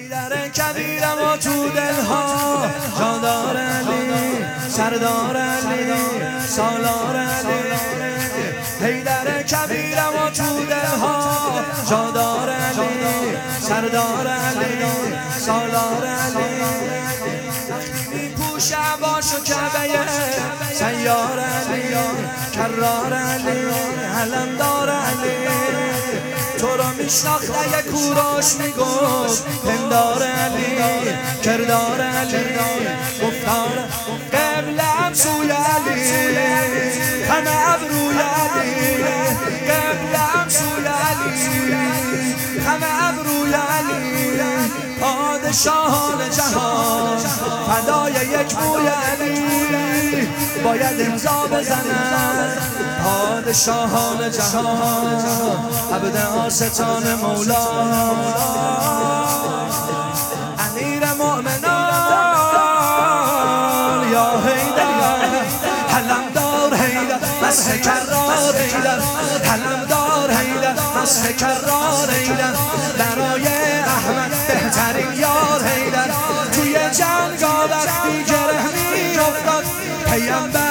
حیدر کبیرم و تو دلها جاندار علی سردار علی سالار علی حیدر کبیرم و تو دلها جاندار علی سردار علی سالار علی میپوشه باش و کعبه سیار علی کرار علی علمدار علی تو رو میشناخت اگه کوروش میگفت پندار علی کردار علی گفتار قبلم سوی علی همه ابروی علی قبلم سوی علی همه ابروی علی پادشاهان جهان فدای یک موی علی باید امضا بزنن پادشاهان جهان عبد آستان مولا امیر مؤمنان یا حیدر علمدار حیدر مسح کرار حیدر علمدار حیدر مسح کرار حیدر برای احمد بهترین یار حیدر توی جنگ وقتی گره می افتاد پیامبر